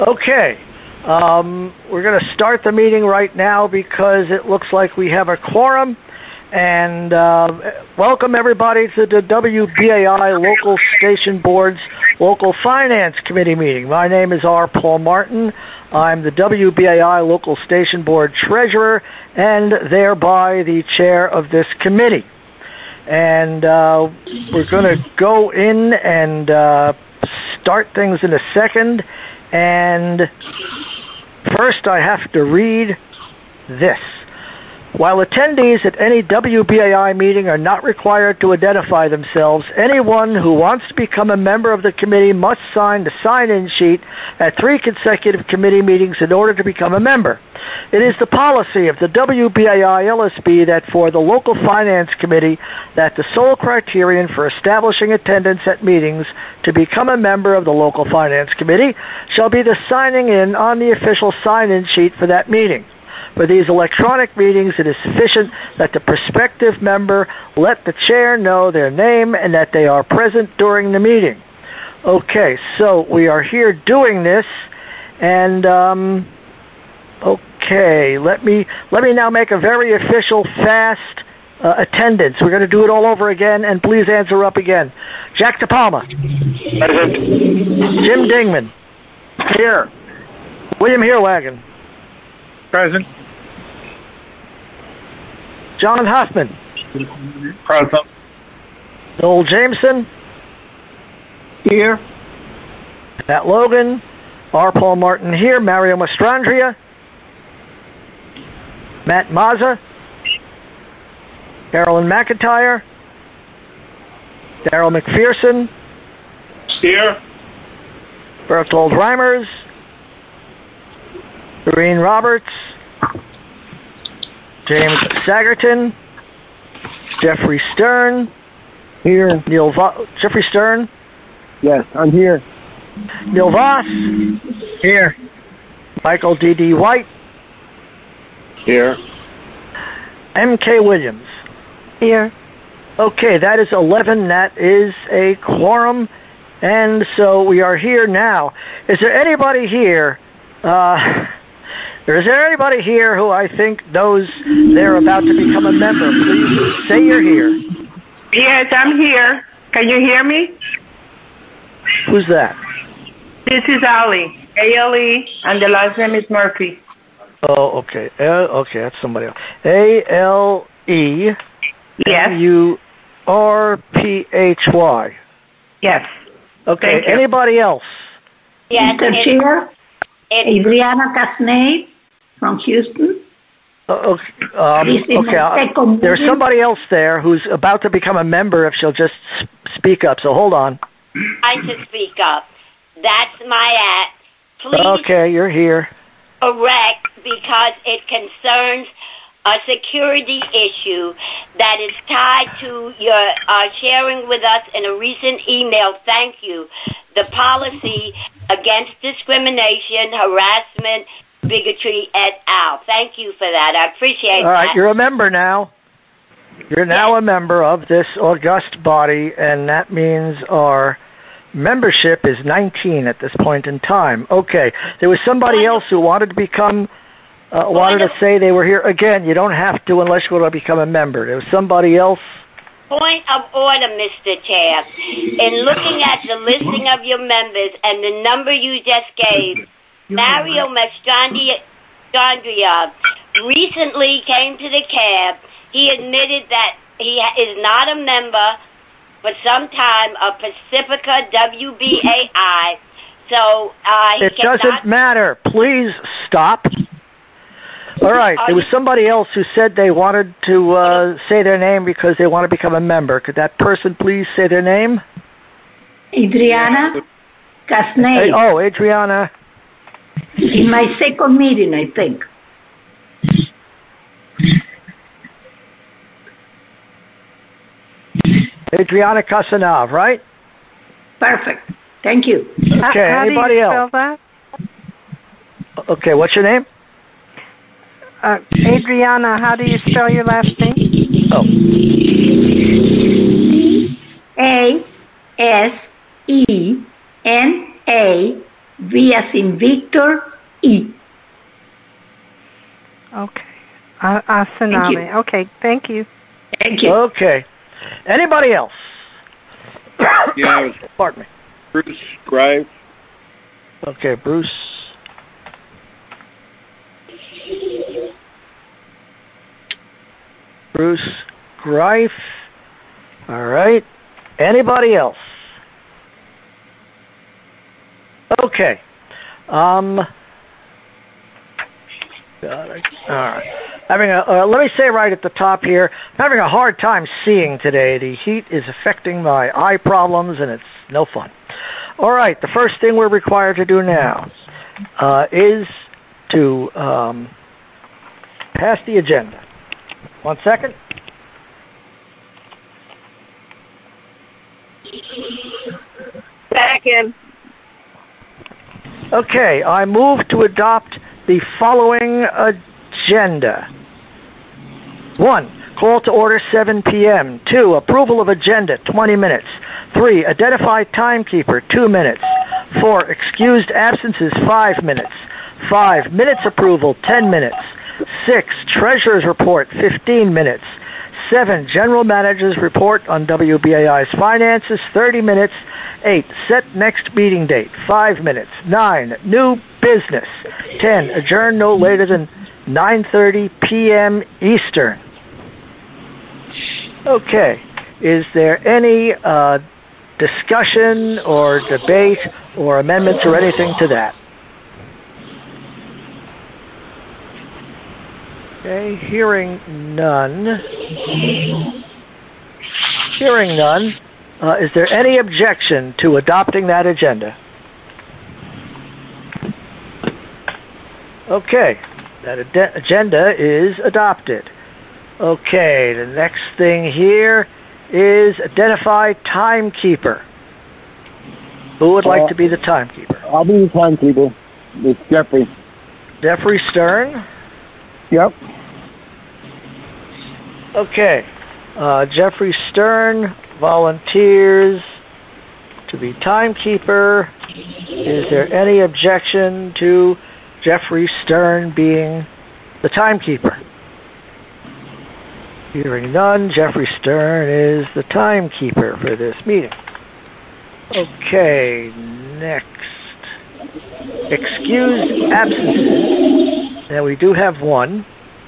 Okay. We're going to start the meeting right now because it looks like we have a quorum. And welcome everybody to the WBAI Local Station Board's Local Finance Committee meeting. My name is R. Paul Martin. I'm the WBAI Local Station Board Treasurer and thereby the chair of this committee. And we're going to go in and start things in a second. And first I have to read this. While attendees at any WBAI meeting are not required to identify themselves, anyone who wants to become a member of the committee must sign the sign-in sheet at 3 consecutive committee meetings in order to become a member. It is the policy of the WBAI LSB that for the Local Finance Committee that the sole criterion for establishing attendance at meetings to become a member of the Local Finance Committee shall be the signing in on the official sign-in sheet for that meeting. For these electronic meetings, it is sufficient that the prospective member let the chair know their name and that they are present during the meeting. Okay, so we are here doing this, and okay, let me now make a very official, fast attendance. We're going to do it all over again, and please answer up again. Jack DePalma. Present. Jim Dingman. Here. William Heerwagen. Present. John Huffman. Present. Noel Jameson. Here. Matt Logan. R. Paul Martin here. Mario Mastrandria. Matt Mazza. Carolyn McIntyre. Darrell McPherson. Here. Berthold Reimers. Doreen Roberts. James Sagerton. Jeffrey Stern. Here. Jeffrey Stern. Yes, I'm here. Neil Voss. Here. Michael D.D. White. Here. M.K. Williams. Here. Okay, that is 11. That is a quorum. And so we are here now. Is there anybody here? Is there anybody here who I think knows they're about to become a member? Please say you're here. Yes, I'm here. Can you hear me? Who's that? This is Ali. A-L-E, and the last name is Murphy. Oh, okay. Okay, that's somebody else. A-L-E. Yes. M-U-R-P-H-Y. Yes. Okay, anybody else? Yes, Mr. Chair, Adriana Casnade from Houston. There's somebody else there who's about to become a member if she'll just speak up, so hold on. I to speak up. That's my act. Please Okay, you're here. correct because it concerns a security issue that is tied to your sharing with us in a recent email. Thank you. The policy against discrimination, harassment, bigotry, et al. Thank you for that. I appreciate that. All right, you're a member now. You're now a member of this august body, and that means our membership is 19 at this point in time. Okay, there was somebody else who wanted to become, wanted to say they were here. Again, you don't have to unless you want to become a member. There was somebody else. Point of order, Mr. Chair. In looking at the listing of your members and the number you just gave, Mario Mastrandria recently came to the cab. He admitted that he is not a member for some time of Pacifica WBAI. So it doesn't matter. Please stop. All right. There was somebody else who said they wanted to say their name because they want to become a member. Could that person please say their name? Adriana Casnade. Oh, Adriana. In my second meeting, I think. Adriana Casanov, right? Perfect. Thank you. Okay, How anybody do you else? spell that? Okay, what's your name? Adriana, how do you spell your last name? Oh. V as in Victor, E. Okay. Asanami. Okay, thank you. Thank you. Okay. Anybody else? Yeah, Pardon me. Bruce Grive. Okay, Bruce. Bruce Greif. All right. Anybody else? Okay. All right. Let me say right at the top here, I'm having a hard time seeing today. The heat is affecting my eye problems, and it's no fun. All right. The first thing we're required to do now is to pass the agenda. 1 second. Second. Okay, I move to adopt the following agenda. 1, call to order 7 p.m. 2, approval of agenda, 20 minutes. 3, identified timekeeper, 2 minutes. 4, excused absences, 5 minutes. 5, minutes approval, 10 minutes. 6, treasurer's report, 15 minutes. 7, general manager's report on WBAI's finances, 30 minutes. 8, set next meeting date, 5 minutes. 9, new business. 10, adjourn no later than 9:30 p.m. Eastern. Okay, is there any discussion or debate or amendments or anything to that? Okay, hearing none. Hearing none. Is there any objection to adopting that agenda? Okay, that agenda is adopted. Okay, the next thing here is identify timekeeper. Who would like to be the timekeeper? I'll be the timekeeper. It's Jeffrey. Jeffrey Stern? Yep. Okay, Jeffrey Stern volunteers to be timekeeper. Is there any objection to Jeffrey Stern being the timekeeper? Hearing none, Jeffrey Stern is the timekeeper for this meeting. Okay, next. Excused absences. Now we do have one.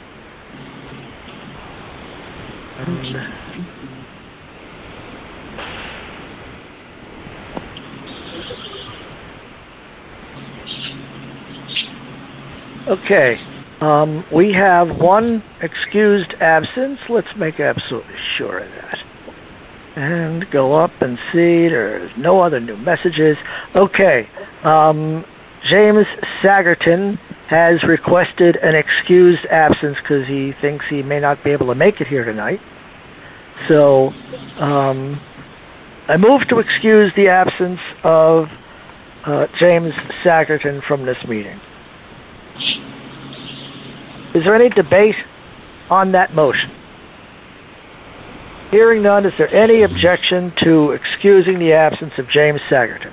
Okay, we have one excused absence. Let's make absolutely sure of that. And go up and see there's no other new messages. Okay, James Sagerton has requested an excused absence because he thinks he may not be able to make it here tonight. So, I move to excuse the absence of James Sagerton from this meeting. Is there any debate on that motion? Hearing none, is there any objection to excusing the absence of James Sagerton?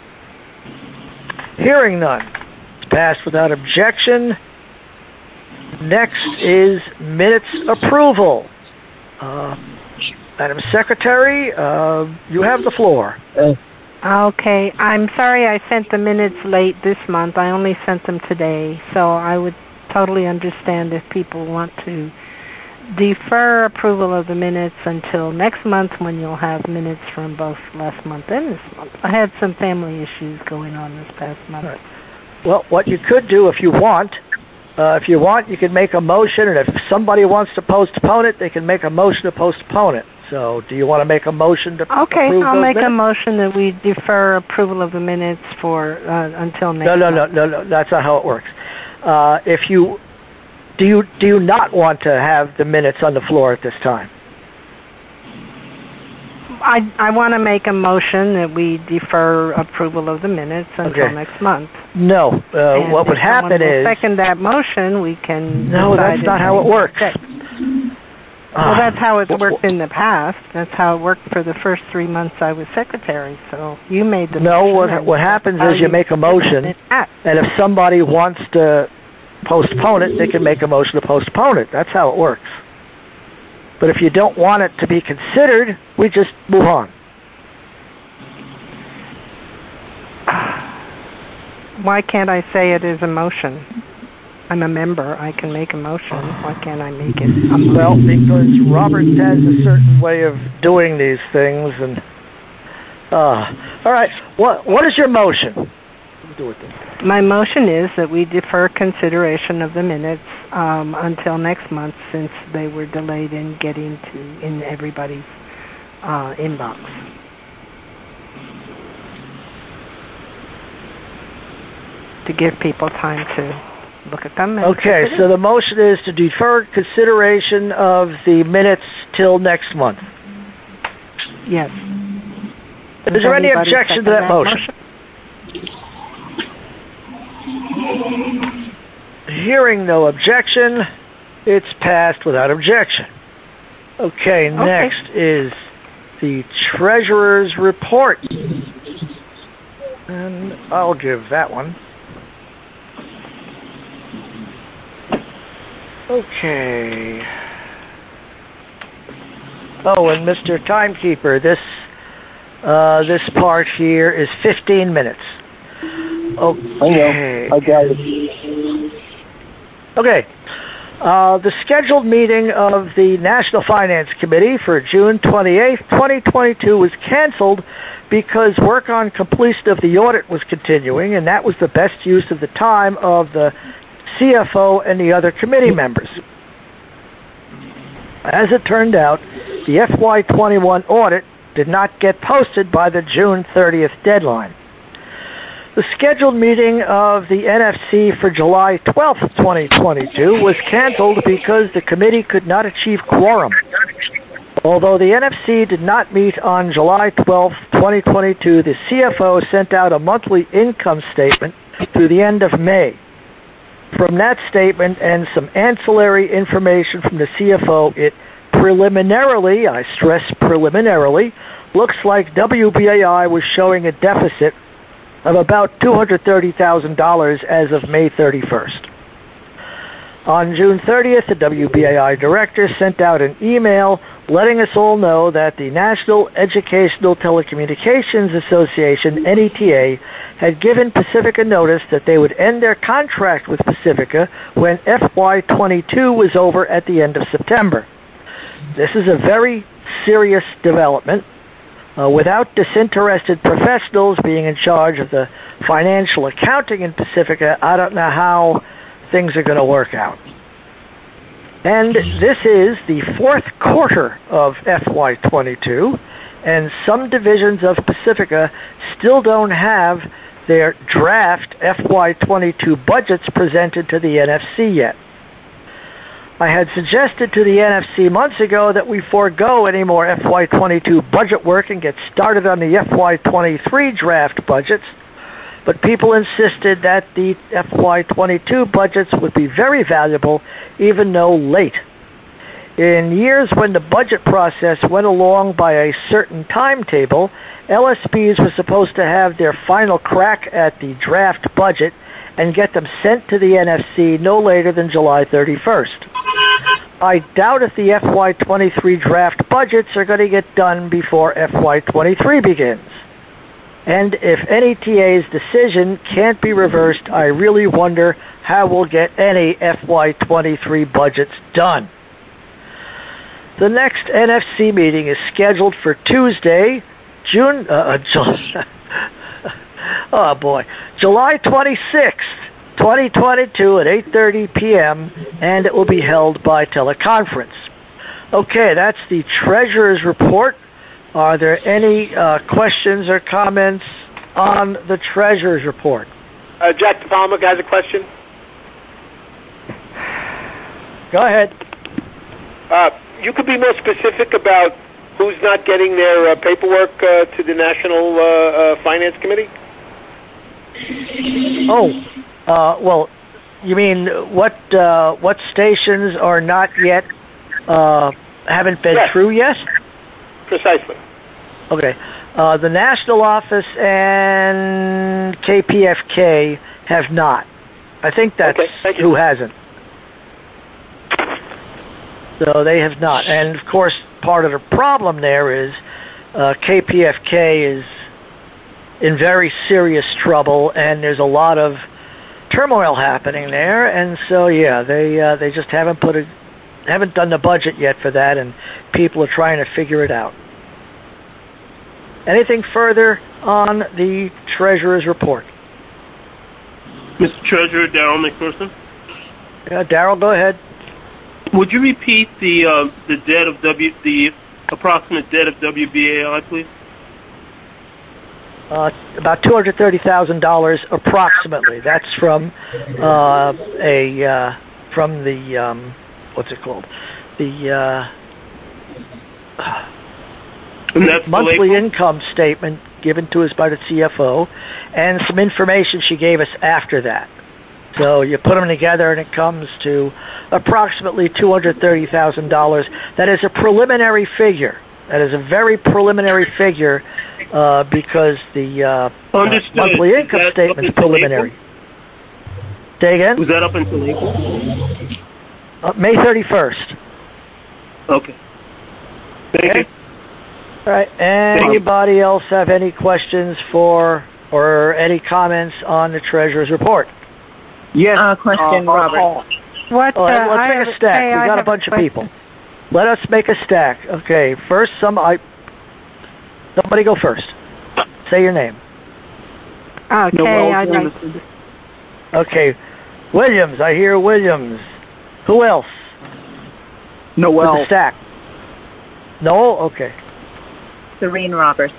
Hearing none, it's passed without objection. Next is minutes approval. Madam Secretary, you have the floor. Okay, I'm sorry I sent the minutes late this month. I only sent them today, so I would totally understand if people want to defer approval of the minutes until next month when you'll have minutes from both last month and this month. I had some family issues going on this past month. Right. Well, what you could do if you want, you can make a motion, and if somebody wants to postpone it, they can make a motion to postpone it. So, do you want to make a motion to approve I'll make minutes? a motion that we defer approval of the minutes for until next month. No, that's not how it works. Do you not want to have the minutes on the floor at this time? I want to make a motion that we defer approval of the minutes until next month. No. What would happen is... second that motion, we can... No, that's not how it works. Well, that's how it's worked in the past. That's how it worked for the first 3 months I was secretary. So you made the motion. No, what happens is you make a motion, and if somebody wants to postpone it, they can make a motion to postpone it. That's how it works. But if you don't want it to be considered, we just move on. Why can't I say it is a motion? I'm a member. I can make a motion. Why can't I make it a motion? Well, because Robert has a certain way of doing these things, and all right. What is your motion? My motion is that we defer consideration of the minutes until next month, since they were delayed in getting in everybody's inbox. To give people time to look at them. Okay, so the motion is to defer consideration of the minutes till next month. Yes. Is there any objection to that motion? Hearing no objection, it's passed without objection. Okay, next is the Treasurer's Report. And I'll give that one. Okay. Oh, and Mr. Timekeeper, this part here is 15 minutes. Okay. I got it. Okay. The scheduled meeting of the National Finance Committee for June 28th, 2022 was canceled because work on completion of the audit was continuing, and that was the best use of the time of the CFO and the other committee members. As it turned out, the FY21 audit did not get posted by the June 30th deadline. The scheduled meeting of the NFC for July 12th, 2022 was canceled because the committee could not achieve quorum. Although the NFC did not meet on July 12th, 2022, the CFO sent out a monthly income statement through the end of May. From that statement and some ancillary information from the CFO, it preliminarily, I stress preliminarily, looks like WBAI was showing a deficit of about $230,000 as of May 31st. On June 30th, the WBAI director sent out an email letting us all know that the National Educational Telecommunications Association, NETA, had given Pacifica notice that they would end their contract with Pacifica when FY22 was over at the end of September. This is a very serious development. Without disinterested professionals being in charge of the financial accounting in Pacifica, I don't know how things are going to work out. And this is the fourth quarter of FY22, and some divisions of Pacifica still don't have their draft FY22 budgets presented to the NFC yet. I had suggested to the NFC months ago that we forego any more FY22 budget work and get started on the FY23 draft budgets, but people insisted that the FY22 budgets would be very valuable, even though late. In years when the budget process went along by a certain timetable, LSPs were supposed to have their final crack at the draft budget and get them sent to the NFC no later than July 31st. I doubt if the FY23 draft budgets are going to get done before FY23 begins. And if NETA's decision can't be reversed, I really wonder how we'll get any FY23 budgets done. The next NFC meeting is scheduled for Tuesday, July 26th, 2022 at 8:30 p.m., and it will be held by teleconference. Okay, that's the Treasurer's Report. Are there any questions or comments on the Treasurer's Report? Jack DePalma has a question. Go ahead. You could be more specific about who's not getting their paperwork to the National Finance Committee? Well, you mean what stations are not yet haven't been Yes. through yet? Precisely. Okay. The national office and KPFK have not. I think that's Okay, thank you. who hasn't. So they have not. And, of course, part of the problem there is KPFK is in very serious trouble, and there's a lot of turmoil happening there. And so, yeah, they just haven't done the budget yet for that, and people are trying to figure it out. Anything further on the Treasurer's report? Mr. Treasurer, Darrell McPherson. Yeah, Darrell, go ahead. Would you repeat the debt of the approximate debt of WBAI, please? About $230,000 approximately. That's from from the what's it called? The And that's monthly income statement given to us by the CFO, and some information she gave us after that. So you put them together, and it comes to approximately $230,000. That is a preliminary figure. That is a very preliminary figure because the monthly income statement is preliminary. Say again? Was that up until April? May 31st. Okay. Thank you. All right. Anybody else have any questions for or any comments on the Treasurer's report? Yes. Question, Robert. What? Let's make a stack. We got a bunch of people. Let us make a stack. Okay. First, somebody go first. Say your name. Okay. Okay. Williams. I hear Williams. Who else? Noel. With the stack. Noel? Okay. Serene Roberts.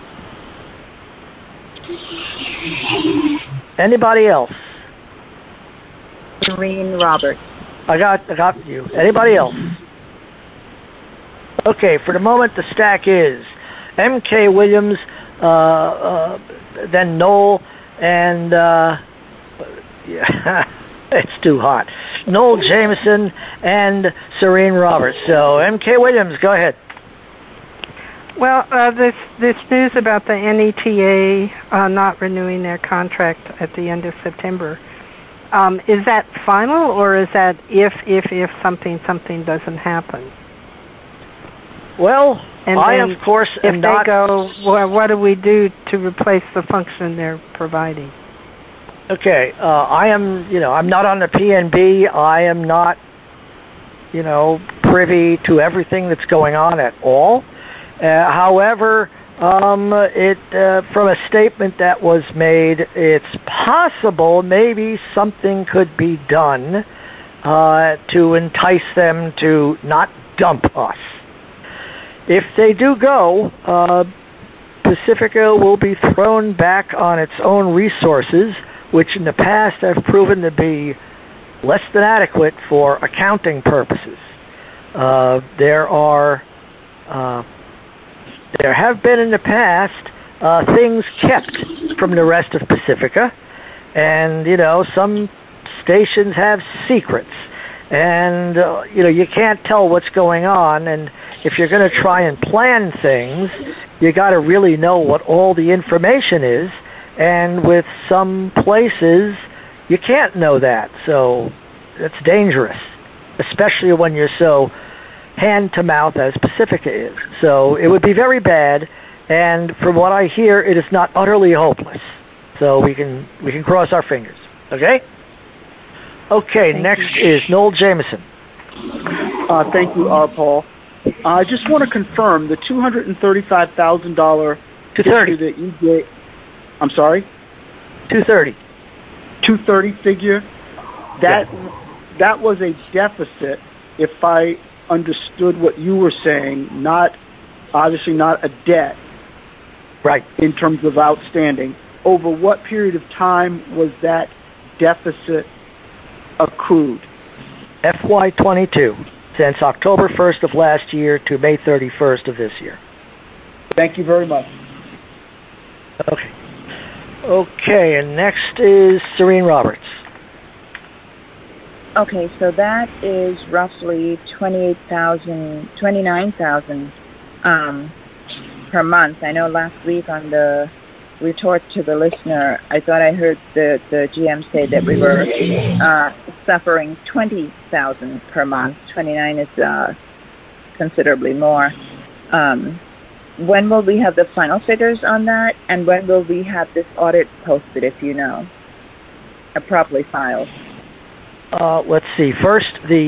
Anybody else? Serene Roberts. I got you. Anybody else? Okay, for the moment, the stack is M.K. Williams, then Noel, and it's too hot. Noel Jameson and Serene Roberts. So, M.K. Williams, go ahead. Well, this news about the NETA not renewing their contract at the end of September, is that final, or is that if something doesn't happen? Well, and I of course am if not. They go, well, what do we do to replace the function they're providing? Okay, I am. I'm not on the PNB. I am not, privy to everything that's going on at all. However, from a statement that was made, it's possible maybe something could be done to entice them to not dump us. If they do go, Pacifica will be thrown back on its own resources, which in the past have proven to be less than adequate for accounting purposes. There have been in the past things kept from the rest of Pacifica, and some stations have secrets, and you can't tell what's going on. And if you're going to try and plan things, you got to really know what all the information is. And with some places, you can't know that, so it's dangerous, especially when you're so hand-to-mouth as Pacifica is. So it would be very bad, and from what I hear, it is not utterly hopeless. So we can cross our fingers, okay? Okay, next is Noel Jameson. Thank you, Paul. I just want to confirm the $235,000 figure that you gave. I'm sorry? 230. 230 figure. That was a deficit, if I understood what you were saying, obviously not a debt. Right. In terms of outstanding. Over what period of time was that deficit accrued? FY22, since October 1st of last year to May 31st of this year. Thank you very much. Okay, and next is Serene Roberts. Okay, so that is roughly 29,000 per month. I know last week on the retort to the listener, I thought I heard the GM say that we were suffering 20,000 per month. 29 is considerably more. When will we have the final figures on that, and when will we have this audit posted, if you know, properly filed? Let's see. First,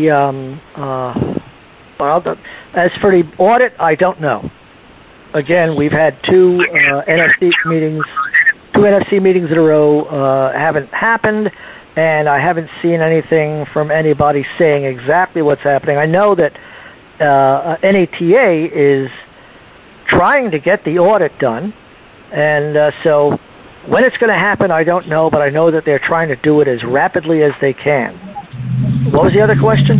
as for the audit, I don't know. Again, we've had two NFC meetings in a row haven't happened, and I haven't seen anything from anybody saying exactly what's happening. I know that NATA is trying to get the audit done, and so when it's going to happen, I don't know, but I know that they're trying to do it as rapidly as they can. What was the other question?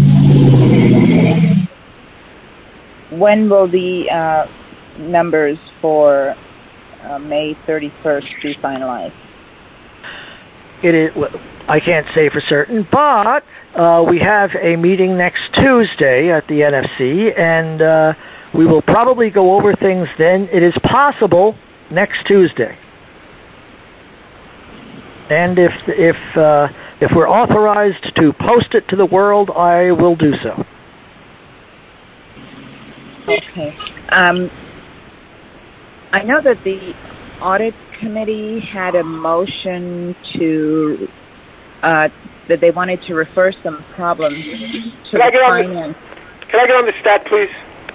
When will the numbers for May 31st be finalized? It is. I can't say for certain, but we have a meeting next Tuesday at the NFC, and we will probably go over things then. It is possible next Tuesday, and if we're authorized to post it to the world, I will do so. Okay. I know that the audit committee had a motion to that they wanted to refer some problems to the finance. Can I get on the stat, please?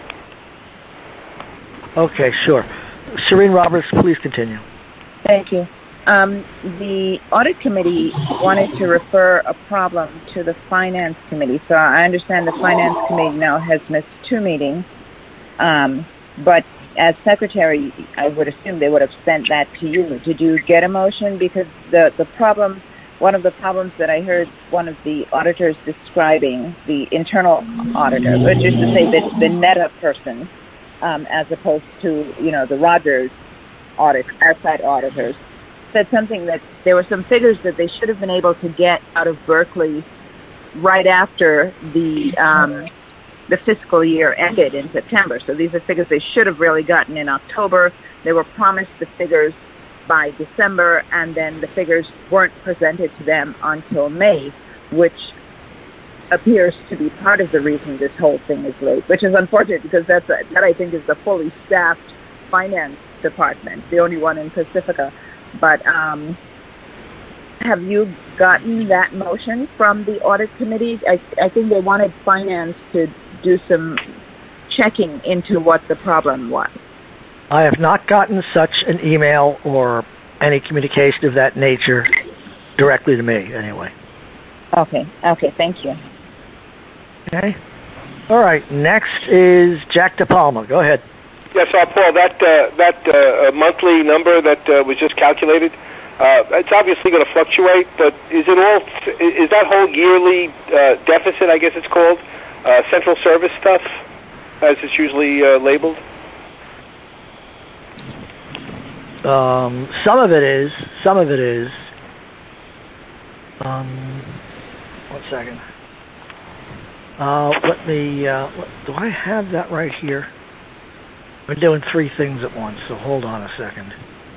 Okay, sure. Serene Roberts, please continue. Thank you. The audit committee wanted to refer a problem to the finance committee. So I understand the finance committee now has missed 2 meetings. But as secretary, I would assume they would have sent that to you. Did you get a motion? Because the problem, one of the problems that I heard one of the auditors describing, the internal auditor, which is to say that the NETA person, as opposed to, the Rogers outside auditors, said something that there were some figures that they should have been able to get out of Berkeley right after the fiscal year ended in September. So these are figures they should have really gotten in October. They were promised the figures by December, and then the figures weren't presented to them until May, which appears to be part of the reason this whole thing is late, which is unfortunate because that I think is the fully staffed finance department, the only one in Pacifica. But have you gotten that motion from the audit committee? I think they wanted finance to do some checking into what the problem was. I have not gotten such an email or any communication of that nature directly to me, anyway. Okay, thank you. Okay. All right, next is Jack DePalma. Go ahead. Yes, Paul, that monthly number that was just calculated, it's obviously going to fluctuate, but is that whole yearly deficit, I guess it's called, central service stuff, as it's usually labeled? Some of it is. One second. Do I have that right here? I'm doing 3 things at once, so hold on a second.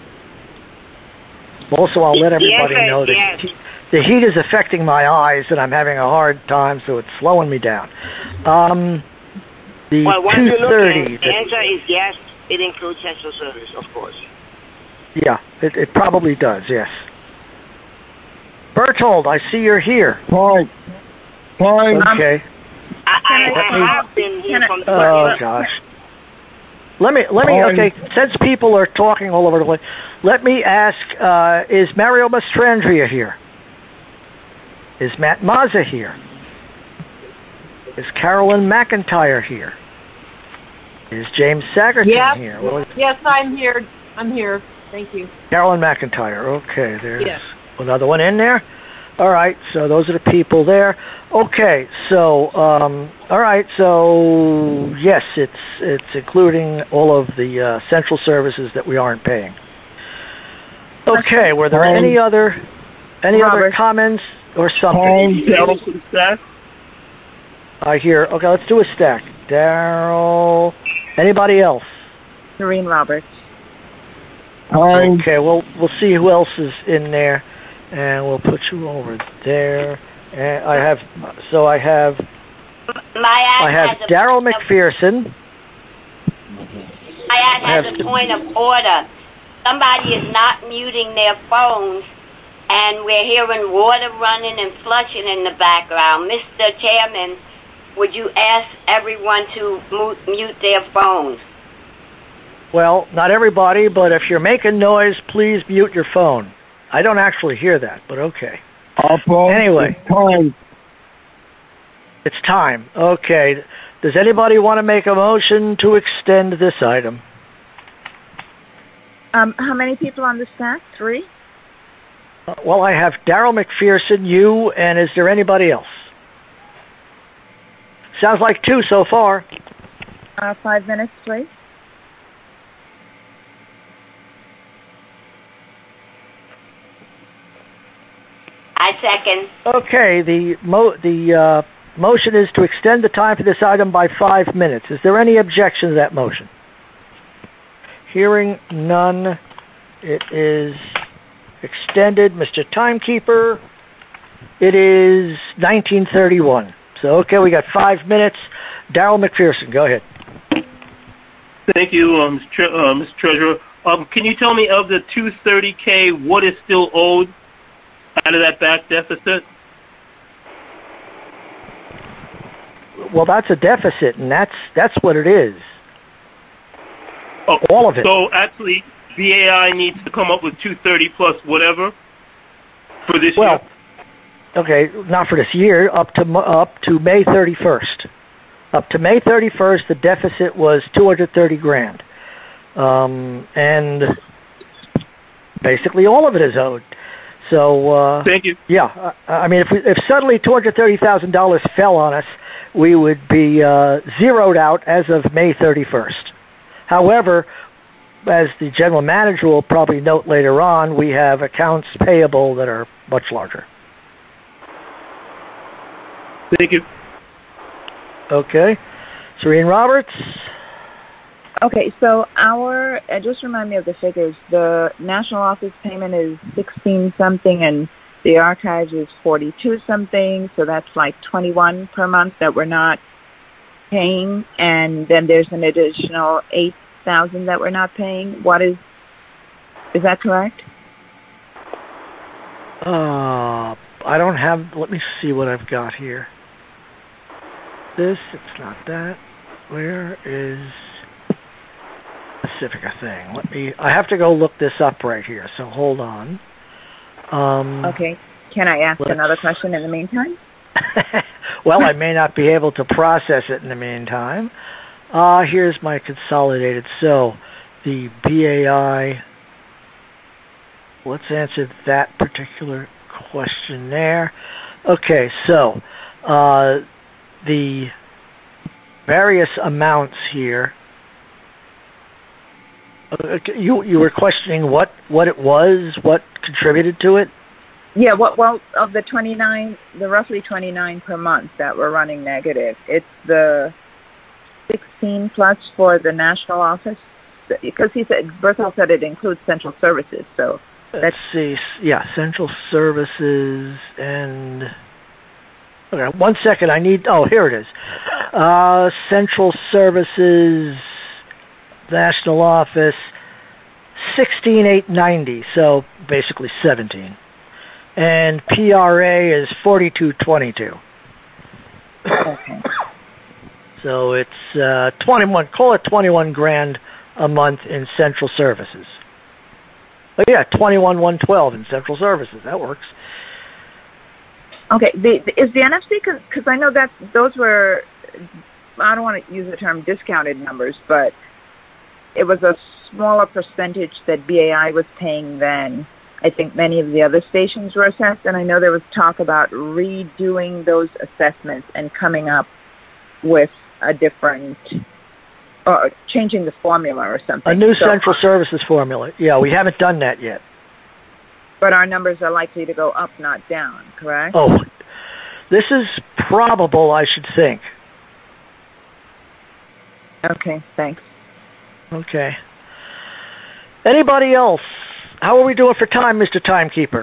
Also, I'll let everybody know that the heat is affecting my eyes, and I'm having a hard time, so it's slowing me down. The 230. The answer is yes. It includes central service, of course. Yeah, it probably does. Yes. Bertold, I see you're here. Fine. Okay. I have been here from the Oh gosh. Let me. Okay, since people are talking all over the place, let me ask: is Mario Mastrandria here? Is Matt Mazza here? Is Carolyn McIntyre here? Is James Sagerton here? Yes, I'm here. I'm here. Thank you. Carolyn McIntyre. Okay, there's another one in there. All right, so those are the people there. Okay, so all right, so yes, it's including all of the central services that we aren't paying. Okay, were there any other comments? or something. Daryl for the stack. I hear. Okay, let's do a stack. Daryl. Anybody else? Noreen Roberts. Okay, well, we'll see who else is in there, and we'll put you over there. And I have Daryl McPherson. I have a point of order. Somebody is not muting their phones, and we're hearing water running and flushing in the background. Mr. Chairman, would you ask everyone to mute their phones? Well, not everybody, but if you're making noise, please mute your phone. I don't actually hear that, but okay. Anyway. It's time. Okay. Does anybody want to make a motion to extend this item? How many people on the stack? 3? Well, I have Daryl McPherson, you, and is there anybody else? Sounds like 2 so far. 5 minutes, please. I second. Okay, the motion is to extend the time for this item by 5 minutes. Is there any objection to that motion? Hearing none, it is extended. Mr. Timekeeper, it is 1931. So, okay, we got 5 minutes. Daryl McPherson, go ahead. Thank you, Mr. Treasurer. Can you tell me of the $230K, what is still owed out of that back deficit? Well, that's a deficit, and that's what it is. Oh, all of it. So actually, BAI needs to come up with 230 plus whatever for this year. Okay, not for this year. Up to May 31st. Up to May 31st, the deficit was $230,000, and basically all of it is owed. So thank you. Yeah, I mean, if suddenly $230,000 fell on us, we would be zeroed out as of May 31st. However, as the general manager will probably note later on, we have accounts payable that are much larger. Thank you. Okay. Serene Roberts? Okay, so just remind me of the figures. The national office payment is 16-something, and the archives is 42-something, so that's like 21 per month that we're not paying, and then there's an additional 8,000 that we're not paying. Is that correct? I don't have, let me see what I've got here. It's not that. Where is Pacifica thing? I have to go look this up right here, so hold on. Okay. Can I ask another question in the meantime? Well, I may not be able to process it in the meantime. Here's my consolidated. So, the BAI, let's answer that particular question there. Okay, so, the various amounts here, you were questioning what it was, what contributed to it? Yeah, well, of the 29, the roughly 29 per month that we're running negative, it's the 16 plus for the national office, because Berthel said it includes central services, so let's see, yeah, central services and, okay, 1 second, here it is. Central services, national office, 16,890, so basically 17. And PRA is 4222. Okay. So it's 21. Call it 21 grand a month in central services. But yeah, 21,112 in central services. That works. Okay. Is the NFC, because I know that those were, I don't want to use the term discounted numbers, but it was a smaller percentage that BAI was paying then. I think many of the other stations were assessed, and I know there was talk about redoing those assessments and coming up with a different, or changing the formula or something. A new central services formula. Yeah, we haven't done that yet. But our numbers are likely to go up, not down, correct? Oh, this is probable, I should think. Okay, thanks. Okay. Anybody else? How are we doing for time, Mr. Timekeeper?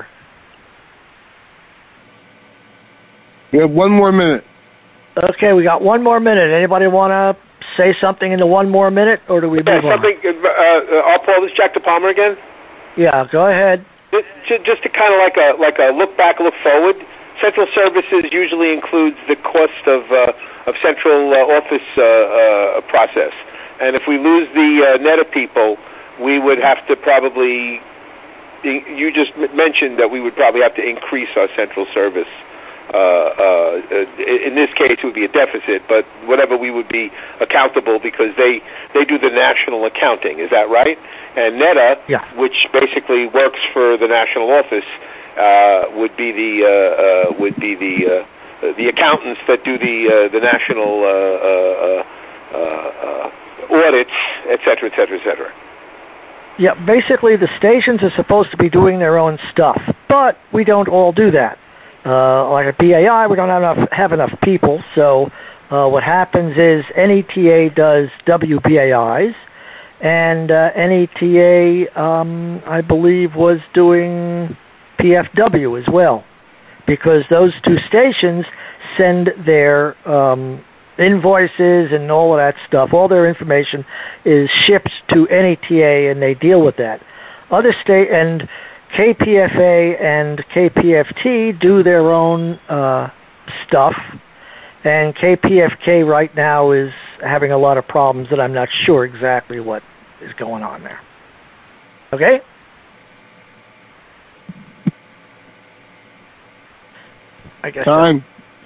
We have 1 more minute. Okay, we got 1 more minute. Anybody want to say something in the 1 more minute, or do we move on? Paul, this is Jack DePalmer again. Yeah, go ahead. Just to kind of like a look back, look forward. Central services usually includes the cost of central office process, and if we lose the NETA people, we would have to probably. You just mentioned that we would probably have to increase our central service. In this case, it would be a deficit, but whatever we would be accountable because they do the national accounting. Is that right? And NETA, which basically works for the national office, would be the accountants that do the national audits, et cetera, et cetera, et cetera. Yeah, basically the stations are supposed to be doing their own stuff, but we don't all do that. Like at BAI, we don't have enough people, so what happens is NETA does WBAIs, and NETA, I believe, was doing PFW as well, because those 2 stations send their invoices and all of that stuff. All their information is shipped to NETA, and they deal with that. Other state and KPFA and KPFT do their own stuff, and KPFK right now is having a lot of problems that I'm not sure exactly what is going on there. Okay? I guess time.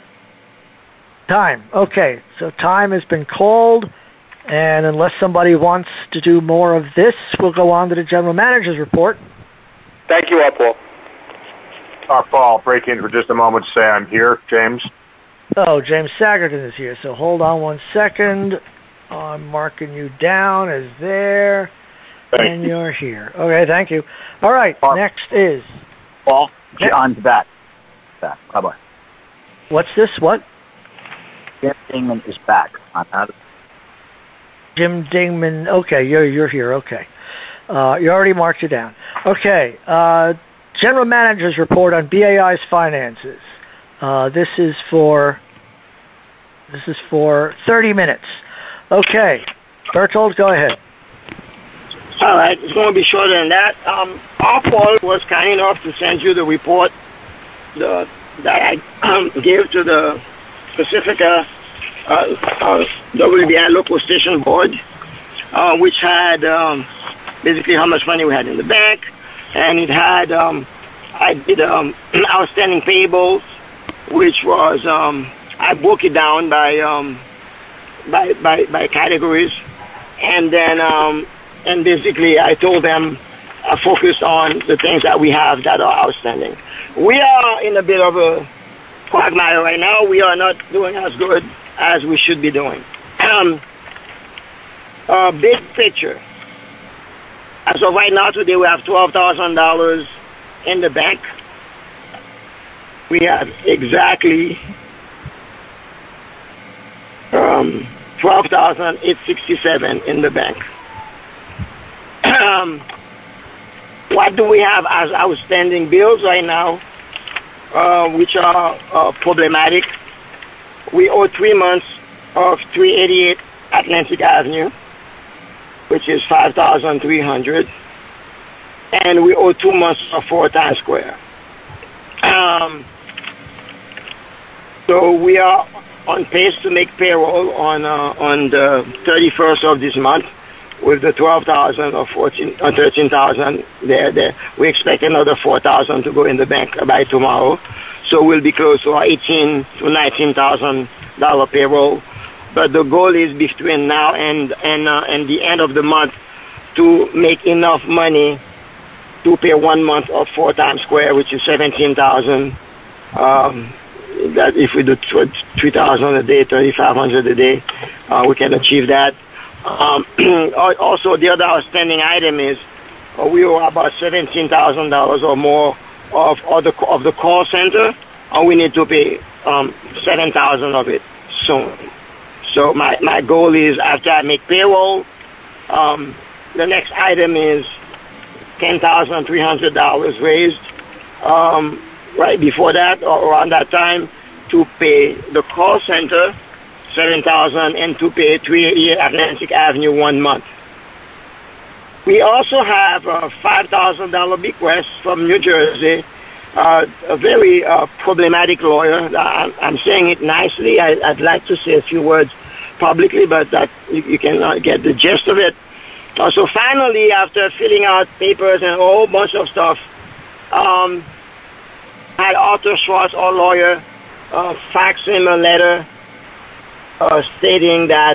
Time. Okay, so time has bin called, and unless somebody wants to do more of this, we'll go on to the general manager's report. Thank you, Paul. Paul, I'll break in for just a moment to say I'm here, James. Oh, James Sagerton is here, so hold on 1 second. I'm marking you down as there, and you're here. Okay, thank you. All right, next is... Paul, John's back. Bye-bye. What's this? What? Jim Dingman is back. I'm out of... Jim Dingman. Okay, you're here. Okay. You already marked it down. Okay. General Manager's report on BAI's finances. This is for 30 minutes. Okay. Bertold, go ahead. All right. It's going to be shorter than that. Our Paul was kind enough to send you the report that I gave to the Pacifica WBI Local Station Board, which had basically how much money we had in the bank, and it had I did outstanding payables, which was I broke it down by categories, and then and basically I told them I focused on the things that we have that are outstanding. We are in a bit of a quagmire right now. We are not doing as good as we should be doing. Big picture. As of right now, today we have $12,000 in the bank. We have exactly $12,867 in the bank. What do we have as outstanding bills right now, which are problematic? We owe 3 months of 388 Atlantic Avenue, which is $5,300, and we owe 2 months of 4 Times Square. So we are on pace to make payroll on the 31st of this month with the 12,000 or 13,000 there. We expect another 4,000 to go in the bank by tomorrow. So we'll be close to our $18,000 to $19,000 payroll. But the goal is between now and the end of the month to make enough money to pay 1 month of 4 Times Square, which is $17,000. That if we do 3,000 a day, 3,500 a day, we can achieve that. Also, the other outstanding item is we owe about $17,000 or more of the call center, and we need to pay $7,000 of it soon. So my goal is, after I make payroll, the next item is $10,300 raised right before that or around that time to pay the call center $7,000 and to pay 388 Atlantic Avenue 1 month. We also have a $5,000 bequest from New Jersey, a very problematic lawyer. I'm saying it nicely. I'd like to say a few words publicly, but that you can get the gist of it. So finally, after filling out papers and a whole bunch of stuff, had Arthur Schwartz, our lawyer, fax him a letter stating that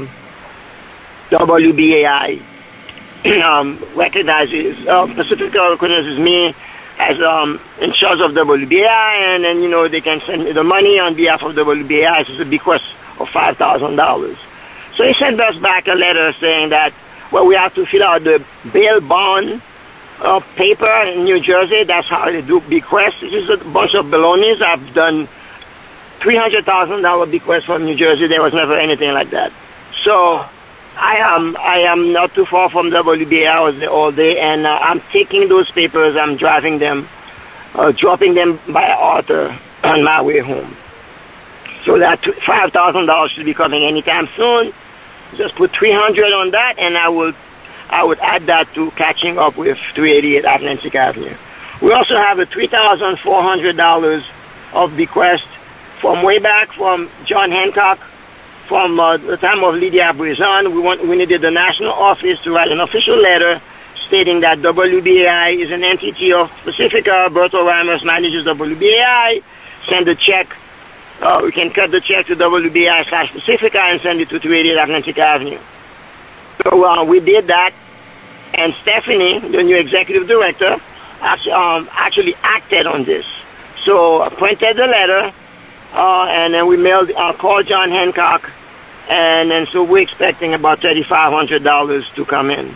WBAI recognizes, Pacifica recognizes me as in charge of WBAI, and then, they can send me the money on behalf of WBAI. It's a bequest of $5,000. So he sent us back a letter saying that, well, we have to fill out the bail bond paper in New Jersey. That's how they do bequests. This is a bunch of balonies. I've done $300,000 bequest from New Jersey. There was never anything like that. So I am not too far from WBA. I was there all day, and I'm taking those papers. I'm driving them, dropping them by Arthur on my way home. So that $5,000 should be coming anytime soon. Just put $300 on that, and I would add that to catching up with 388 Atlantic Avenue. We also have a $3,400 of bequest from way back from John Hancock, from the time of Lydia Brizon. We needed the national office to write an official letter stating that WBAI is an entity of Pacifica. Berto Ramos manages WBAI. Send a check. We can cut the check to WBAI/Pacifica and send it to 388 Atlantic Avenue. So we did that, and Stephanie, the new executive director, actually acted on this. So I printed the letter, and then we called John Hancock, and then so we're expecting about $3,500 to come in.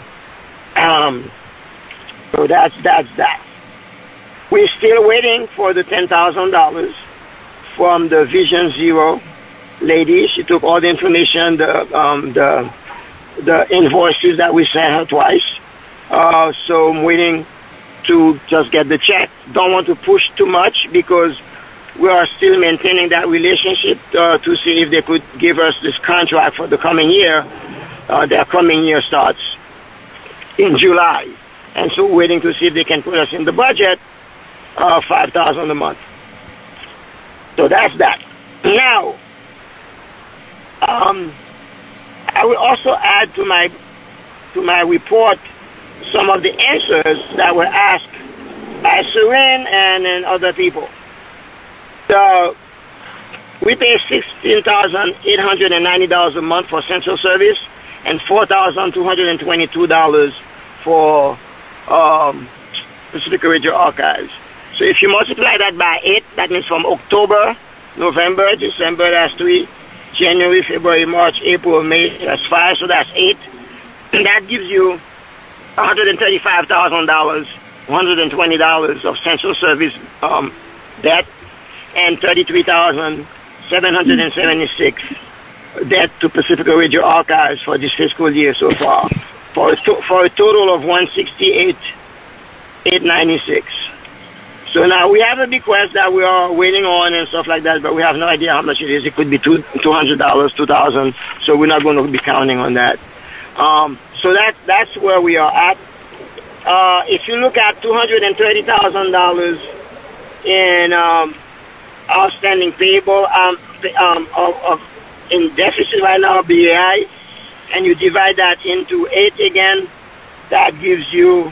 So that's that. We're still waiting for the $10,000 from the Vision Zero lady. She took all the information, the invoices that we sent her twice. So I'm waiting to just get the check. Don't want to push too much because we are still maintaining that relationship to see if they could give us this contract for the coming year. Their coming year starts in July. And so we're waiting to see if they can put us in the budget, $5,000 a month. So that's that. Now, I will also add to my report some of the answers that were asked by Serene and then other people. So we pay $16,890 a month for central service and $4,222 for Pacifica Radio Archives. So if you multiply that by 8, that means from October, November, December, that's 3, January, February, March, April, May, that's 5, so that's 8. And that gives you $135,000, $120 of central service debt, and $33,776 debt to Pacifica Radio Archives for this fiscal year so far, for a total of $168,896. So now we have a bequest that we are waiting on and stuff like that, but we have no idea how much it is. It could be $200, $2,000. So we're not going to be counting on that. So that's where we are at. If you look at $230,000 in outstanding payable in deficit right now, BAI, and you divide that into 8 again, that gives you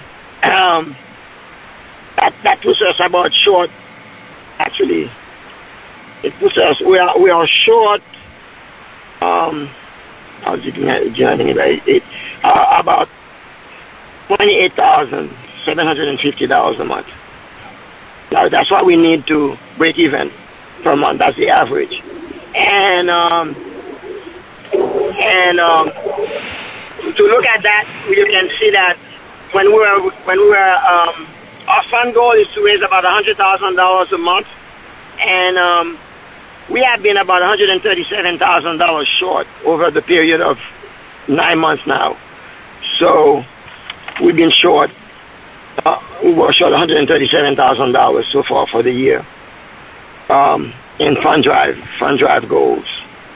that puts us about short. Actually, it puts us we are short. I was dividing it by 8, about $28,750 a month. Now that's what we need to break even per month. That's the average. And to look at that, you can see that when we were our fund goal is to raise about $100,000 a month, and we have been about $137,000 short over the period of 9 months now. So we've been short. We were short $137,000 so far for the year in fund drive goals.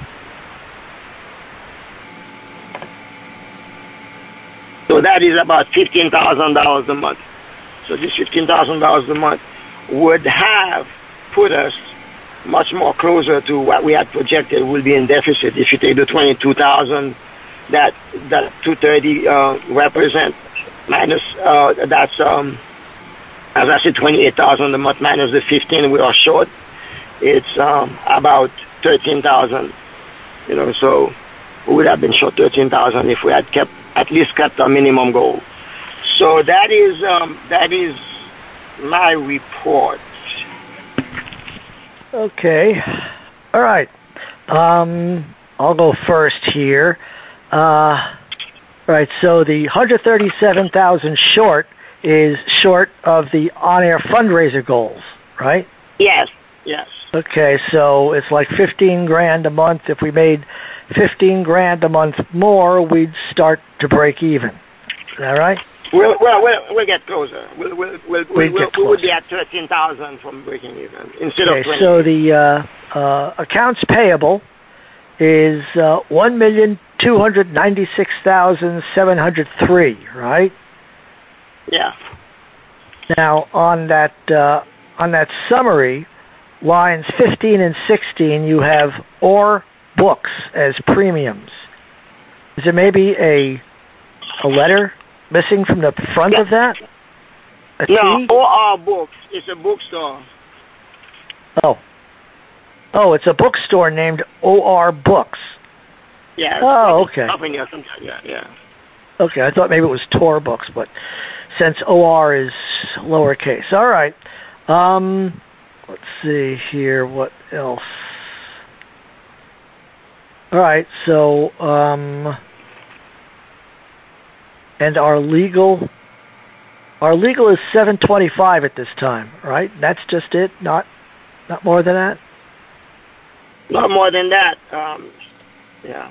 So that is about $15,000 a month. So this $15,000 a month would have put us much more closer to what we had projected will be in deficit. If you take the 22,000 that 230 represent minus that's as I said 28,000 a month minus the 15 we are short. It's about 13,000. You know, so we would have been short 13,000 if we had at least kept our minimum goal. So that is my report. Okay. All right. I'll go first here. All right. So the 137,000 short is short of the on-air fundraiser goals, right? Yes. Yes. Okay. So it's like $15,000 a month. If we made $15,000 a month more, we'd start to break even. Is that right? We'll get closer. We would be at 13,000 from breaking even instead of 20. So the accounts payable is $1,296,703, right? Yeah. Now on that summary, lines 15 and 16, you have or books as premiums. Is there maybe a letter missing from the front of that? No, OR Books. It's a bookstore. Oh, it's a bookstore named OR Books. Yeah. Oh, okay. Yeah. Okay, I thought maybe it was Tor Books, but since OR is lowercase. All right. Let's see here. What else? All right. So, and our legal is $725 at this time, right? That's just it. Not more than that. Not more than that. Yeah.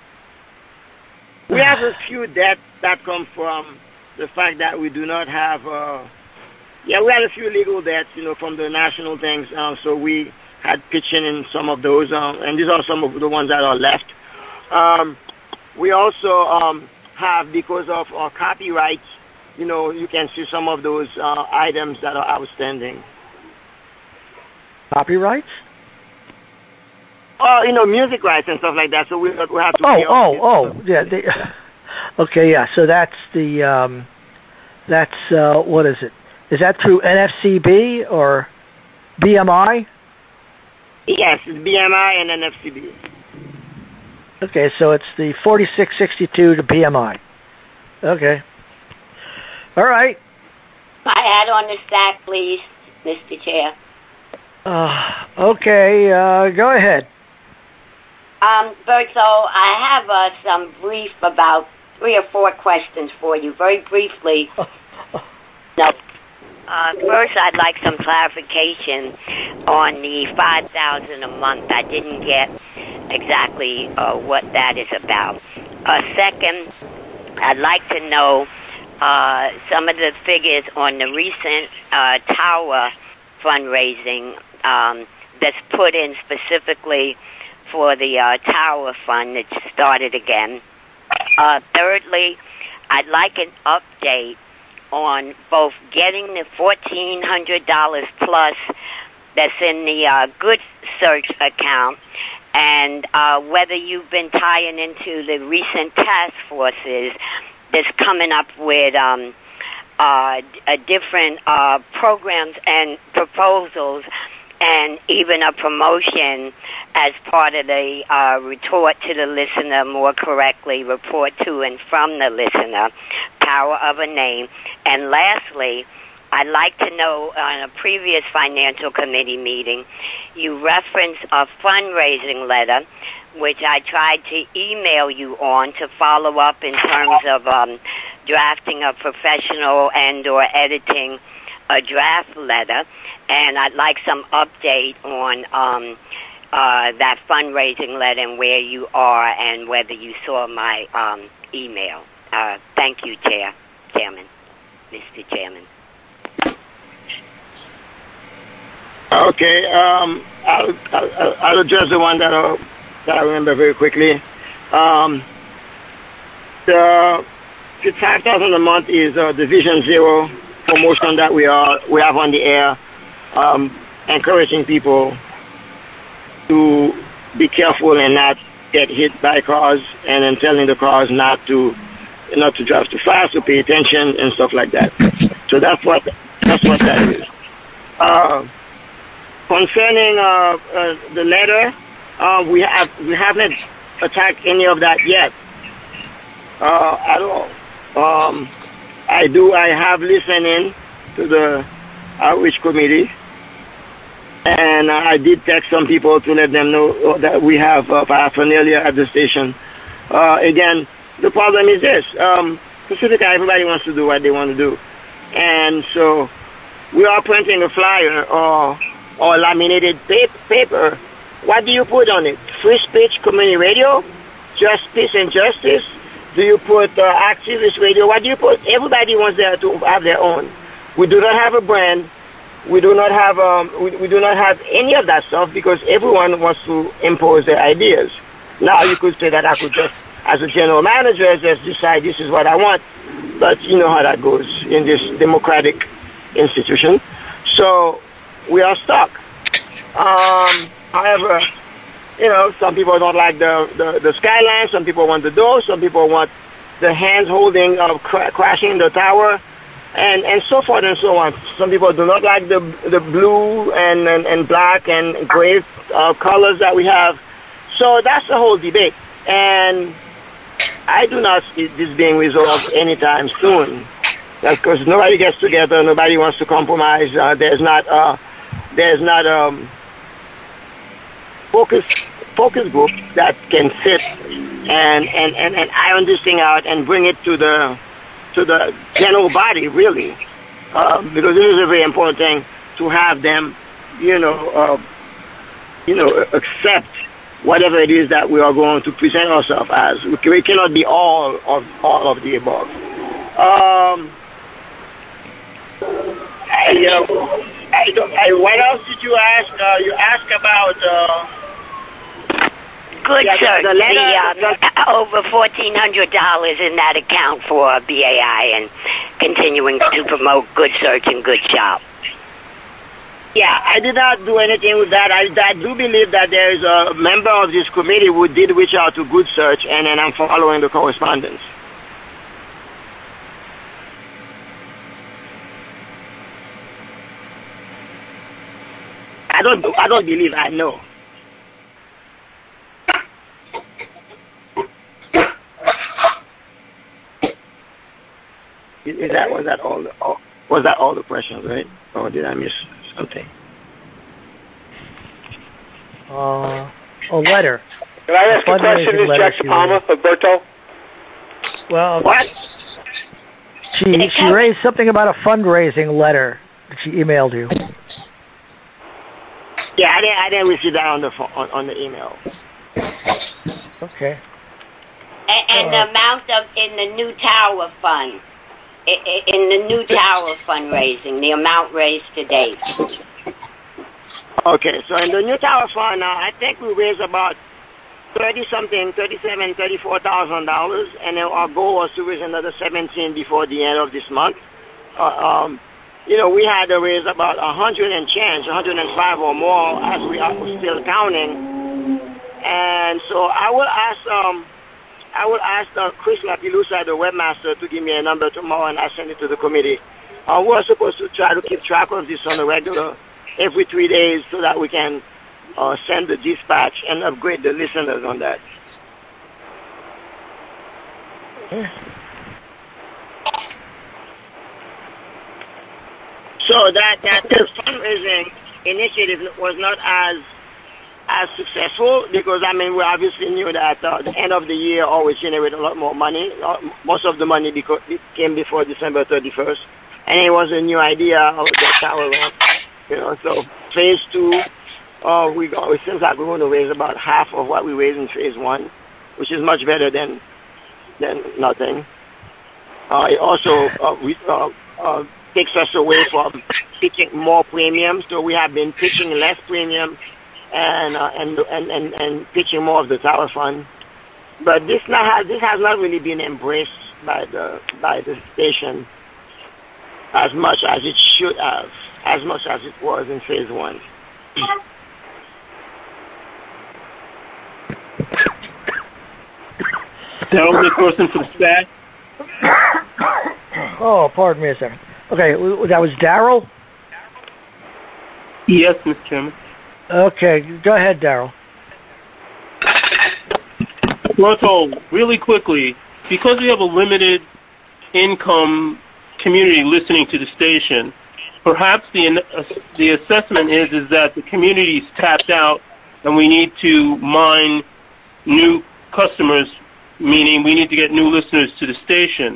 We have a few debts that come from the fact that we do not have. We had a few legal debts, from the national things. So we had pitching in some of those, and these are some of the ones that are left. We also have, because of our copyrights, you can see some of those items that are outstanding. Copyrights? Music rights and stuff like that. So we have to. Yeah. Okay, yeah. So that's the what is it? Is that through NFCB or BMI? Yes, it's BMI and NFCB. Okay, so it's the 4662 to BMI. Okay. All right. My hat on the stack, please, Mr. Chair. Okay, go ahead. Berto, I have some brief, about 3 or 4 questions for you, very briefly. First, I'd like some clarification on the $5,000 a month. I didn't get exactly what that is about. Second, I'd like to know some of the figures on the recent tower fundraising that's put in specifically for the tower fund that started again. Thirdly, I'd like an update on both getting the $1,400 plus that's in the Good Search account and whether you've been tying into the recent task forces that's coming up with different programs and proposals and even a promotion as part of the retort to the listener, more correctly, report to and from the listener, power of a name. And lastly, I'd like to know, on a previous financial committee meeting, you referenced a fundraising letter, which I tried to email you on to follow up in terms of drafting a professional and or editing a draft letter, and I'd like some update on that fundraising letter and where you are and whether you saw my email. Thank you, Chairman, Mr. Chairman. Okay, I'll address the one that I remember very quickly. The $5,000 a month is Division 0 promotion that we have on the air, encouraging people to be careful and not get hit by cars, and then telling the cars not to drive too fast, to pay attention and stuff like that. So that's what that is. Concerning the letter, we haven't attacked any of that yet at all. I have listened in to the outreach committee, and I did text some people to let them know that we have paraphernalia at the station. Again, the problem is this: Pacifica, everybody wants to do what they want to do, and so we are printing a flyer or laminated paper. What do you put on it? Free speech community radio? Just peace and justice? Do you put activist radio? What do you put? Everybody wants to have their own. We do not have a brand. We do not have we do not have any of that stuff because everyone wants to impose their ideas. Now you could say that I could just, as a general manager, just decide this is what I want. But you know how that goes in this democratic institution. So we are stuck. However, some people don't like the skyline. Some people want the door. Some people want the hands holding of crashing the tower, and so forth and so on. Some people do not like the blue and black and gray colors that we have. So that's the whole debate, and I do not see this being resolved anytime soon. Because nobody gets together, nobody wants to compromise. There's not focus group that can sit and iron this thing out and bring it to the general body, really, because this is a very important thing to have them, accept whatever it is that we are going to present ourselves as. We cannot be all of the above. What else did you ask? You asked about Good search. Over $1,400 in that account for BAI and continuing to promote Good Search and Good Shop. Yeah, I did not do anything with that. I do believe that there is a member of this committee who did reach out to Good Search, and then I'm following the correspondence. I don't believe I know. Was that all the questions, right? Or did I miss something? A letter. Can I ask a question, Ms. Jackson Palmer, Alberto? Well, what? She raised something about a fundraising letter that she emailed you. Yeah, I didn't receive that on the email. Okay. And the amount in the new tower fund, in the new tower fundraising, the amount raised to date. Okay, so in the new tower fund, I think we raised about $34,000, and then our goal was to raise another 17 before the end of this month. We had to raise about 100 and change, 105 or more, as we are still counting. And so I will ask Chris Lapilusa, the webmaster, to give me a number tomorrow, and I send it to the committee. We're supposed to try to keep track of this on a regular, every 3 days, so that we can send the dispatch and upgrade the listeners on that. Yeah. So that the fundraising initiative was not as as successful because, I mean, we obviously knew that the end of the year always generated a lot more money. Most of the money came before December 31st. And it was a new idea of the tower ramp. You know, so phase 2, it seems like we're going to raise about half of what we raised in phase 1, which is much better than nothing. It also takes us away from pitching more premium, so we have been pitching less premium and pitching more of the tower fund. But this has not really been embraced by the station as much as it should have, as much as it was in phase 1. Daryl, the person for the stack. Oh, pardon me a second. Okay, that was Daryl? Yes, Mr. Chairman. Okay, go ahead, Daryl. Roto, really quickly, because we have a limited income community listening to the station, perhaps the assessment is that the community is tapped out and we need to mine new customers, meaning we need to get new listeners to the station.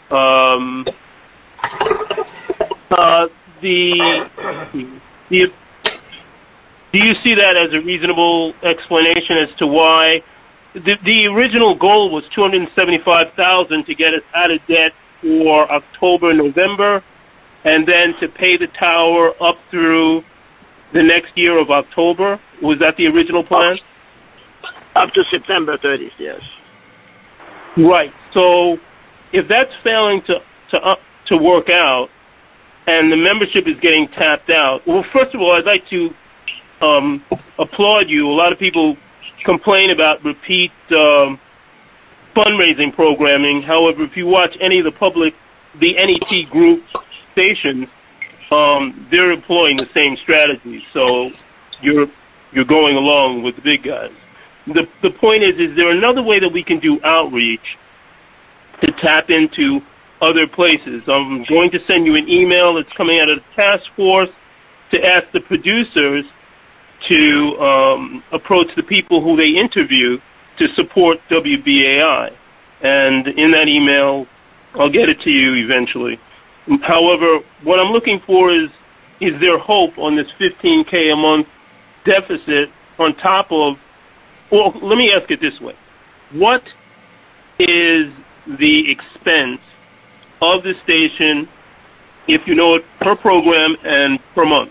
Do you see that as a reasonable explanation as to why the original goal was $275,000 to get us out of debt for October, November, and then to pay the tower up through the next year of October? Was that the original plan? Up to September 30th, yes. Right. So if that's failing to work out and the membership is getting tapped out, well, first of all, I'd like to applaud you. A lot of people complain about repeat fundraising programming. However, if you watch any of the NET group stations, they're employing the same strategy. So you're going along with the big guys. The point is there another way that we can do outreach to tap into other places? I'm going to send you an email that's coming out of the task force to ask the producers to approach the people who they interview to support WBAI. And in that email, I'll get it to you eventually. However, what I'm looking for is there hope on this $15K a month deficit on top of, well, let me ask it this way. What is the expense of the station, if you know it, per program and per month?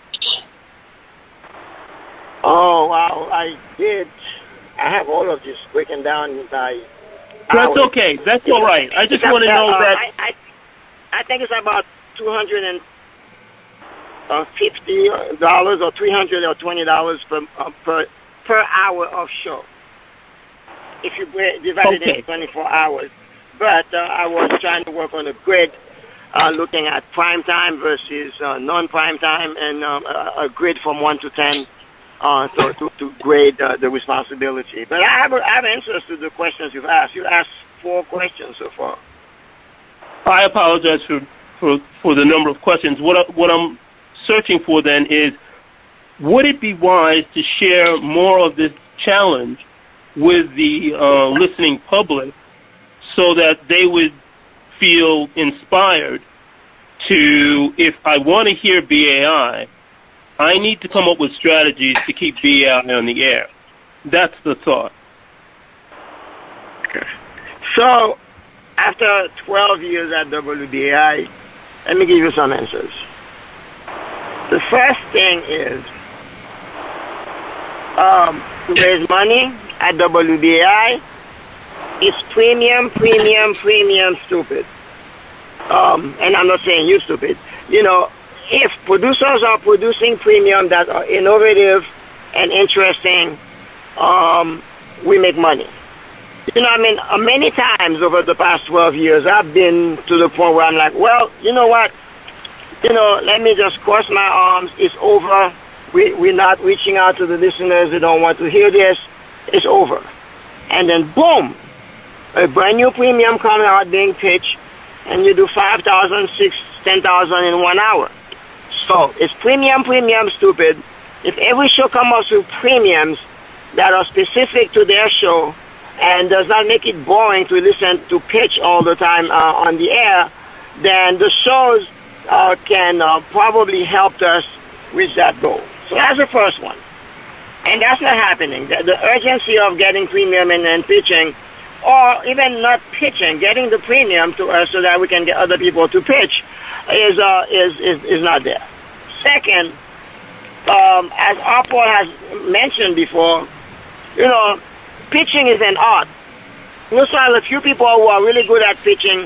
Oh, wow, I have all of this breaken down by That's okay. That's all right. I just want to know that. I think it's about $250 or $300 or $20 per hour of show. If you divide it into 24 hours. But I was trying to work on a grid, looking at prime time versus non-prime time, and a grid from 1 to 10. So to grade the responsibility. But I have answers to the questions you've asked. You asked 4 questions so far. I apologize for the number of questions. What I'm searching for then is, would it be wise to share more of this challenge with the listening public so that they would feel inspired to, if I want to hear BAI, I need to come up with strategies to keep BAI on the air. That's the thought. Okay. So, after 12 years at WBAI, let me give you some answers. The first thing is to raise money at WBAI is premium stupid. And I'm not saying you're stupid. You know, if producers are producing premium that are innovative and interesting, we make money. You know, I mean, many times over the past 12 years, I've been to the point where I'm like, well, you know what? You know, let me just cross my arms. It's over. We're not reaching out to the listeners. They don't want to hear this. It's over. And then, boom, a brand new premium comes out being pitched, and you do 5,000, 6,000, 10,000 in 1 hour. So it's premium stupid. if every show comes up with premiums that are specific to their show and does not make it boring to listen to pitch all the time on the air, then the shows can probably help us reach that goal. So that's the first one. And that's not happening. The urgency of getting premium and pitching, or even not pitching, getting the premium to us so that we can get other people to pitch is not there. Second, as Paul has mentioned before, pitching is an art. We also have a few people who are really good at pitching.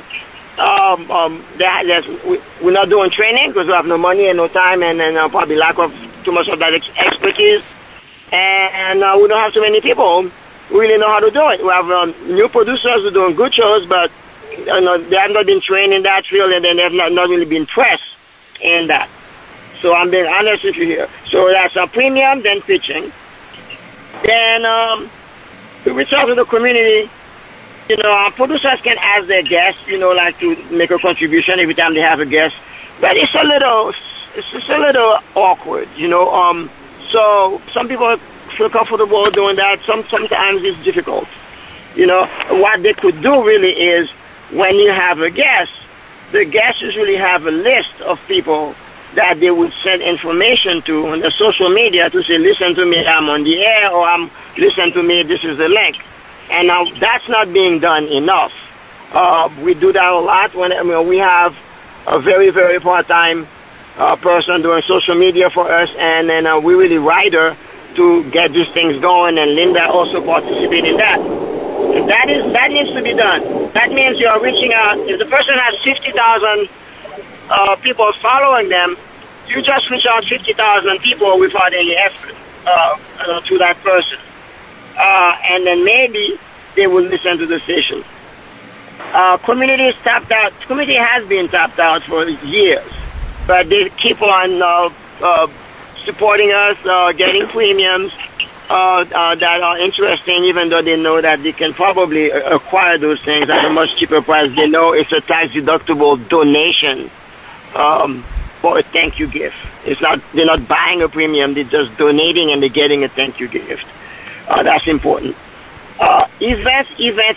We're not doing training because we have no money and no time and probably lack of too much of that expertise. And we don't have too many people who really know how to do it. We have new producers who are doing good shows, but they have not been trained in that field, and then they have not really been pressed in that. So I'm being honest with you here. So that's a premium, then pitching. Then we reach out to the community. Our producers can ask their guests, like to make a contribution every time they have a guest. But it's a little awkward, So some people feel comfortable doing that. Sometimes it's difficult. What they could do really is when you have a guest, the guests usually have a list of people that they would send information to on the social media to say, listen to me, I'm on the air, or listen to me, this is the link. And now that's not being done enough. We do that a lot when we have a very, very part-time person doing social media for us, and then we really ride her to get these things going, and Linda also participated in that. And that needs to be done. That means you're reaching out. If the person has 50,000 people following them, you just reach out 50,000 people without any effort to that person. And then maybe they will listen to the station. Community is tapped out. Community has been tapped out for years, but they keep on supporting us, getting premiums that are interesting, even though they know that they can probably acquire those things at a much cheaper price. They know it's a tax-deductible donation for a thank you gift. They're not buying a premium, they're just donating and they're getting a thank you gift. That's important. Events.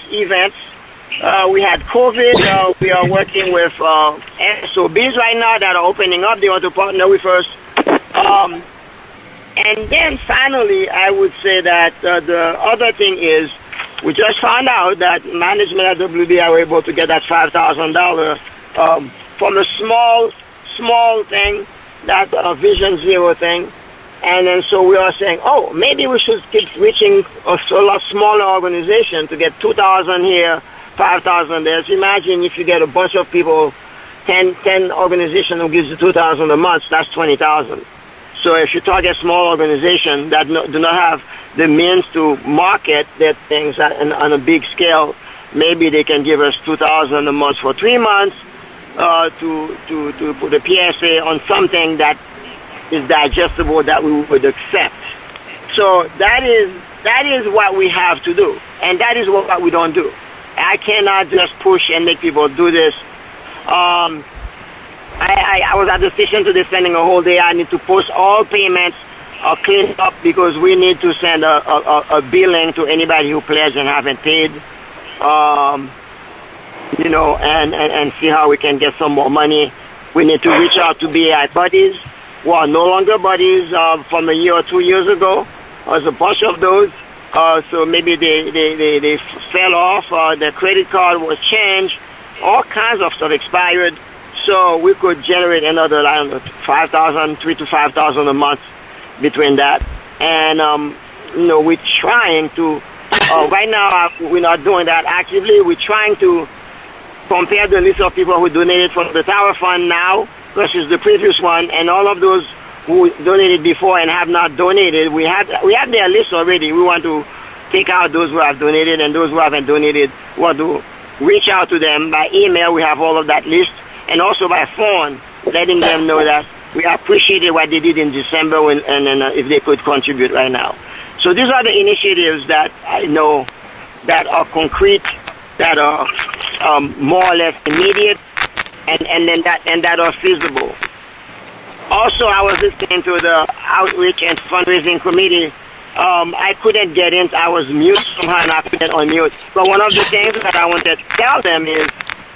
We had COVID. We are working with SOBs right now that are opening up. They want to partner with us. And then finally, I would say that the other thing is we just found out that management at WBI were able to get that $5,000 from a small thing, that Vision Zero thing. And then so we are saying, maybe we should keep reaching a lot smaller organization to get 2,000 here, 5,000 there. So imagine if you get a bunch of people, 10 organizations who gives you 2,000 a month, that's 20,000. So if you target small organizations that do not have the means to market their things on a big scale, maybe they can give us 2,000 a month for 3 months to put a PSA on something that is digestible that we would accept. So that is what we have to do, and that is what we don't do. I cannot just push and make people do this. I was at the station today spending a whole day. I need to post all payments clean up because we need to send a billing to anybody who pledged and haven't paid. And see how we can get some more money. We need to reach out to BAI buddies who are no longer buddies from a year or 2 years ago. There's a bunch of those. So maybe they fell off. Their credit card was changed. All kinds of stuff expired. So we could generate another, I don't know, $3,000 to $5,000 a month between that. And, we're trying to, right now we're not doing that actively. We're trying to compare the list of people who donated from the Tower Fund now versus the previous one, and all of those who donated before and have not donated. We have their list already. We want to take out those who have donated, and those who haven't donated, we want to reach out to them by email. We have all of that list. And also by phone, letting them know that we appreciated what they did in December and if they could contribute right now. So these are the initiatives that I know that are concrete, that are more or less immediate, and that are feasible. also, I was listening to the Outreach and Fundraising Committee. I couldn't get in. I was mute somehow, and I couldn't unmute. But one of the things that I wanted to tell them is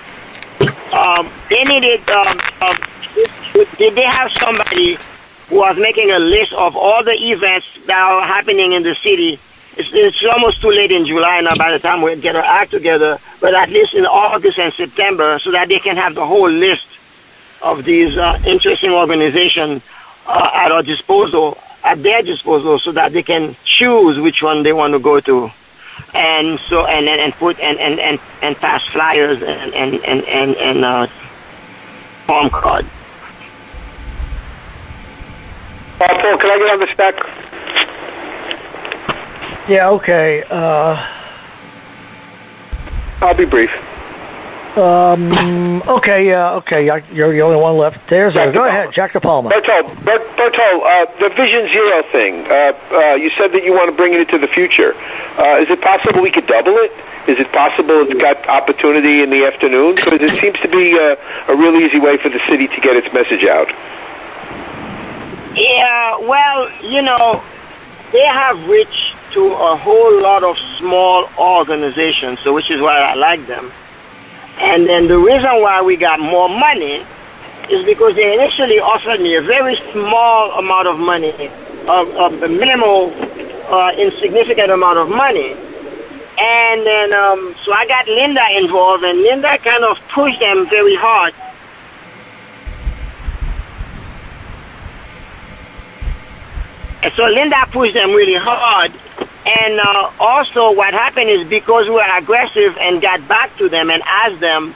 they needed, did they have somebody who was making a list of all the events that are happening in the city? It's almost too late in July now by the time we get our act together, but at least in August and September, so that they can have the whole list of these interesting organizations at their disposal, so that they can choose which one they want to go to, and so and put and pass flyers and form card. Paul, can I get on the stack? Yeah, okay. I'll be brief. Okay. You're the only one left. Go ahead, Jack DePalma. Bertol, the Vision Zero thing. You said that you want to bring it into the future. Is it possible we could double it? Is it possible it's got opportunity in the afternoon? Because it seems to be a real easy way for the city to get its message out. Yeah, well, they have reached to a whole lot of small organizations, so which is why I like them. And then the reason why we got more money is because they initially offered me a very small amount of money, a minimal, insignificant amount of money. And then, so I got Linda involved, and Linda kind of pushed them very hard. And so Linda pushed them really hard. And also what happened is because we were aggressive and got back to them and asked them,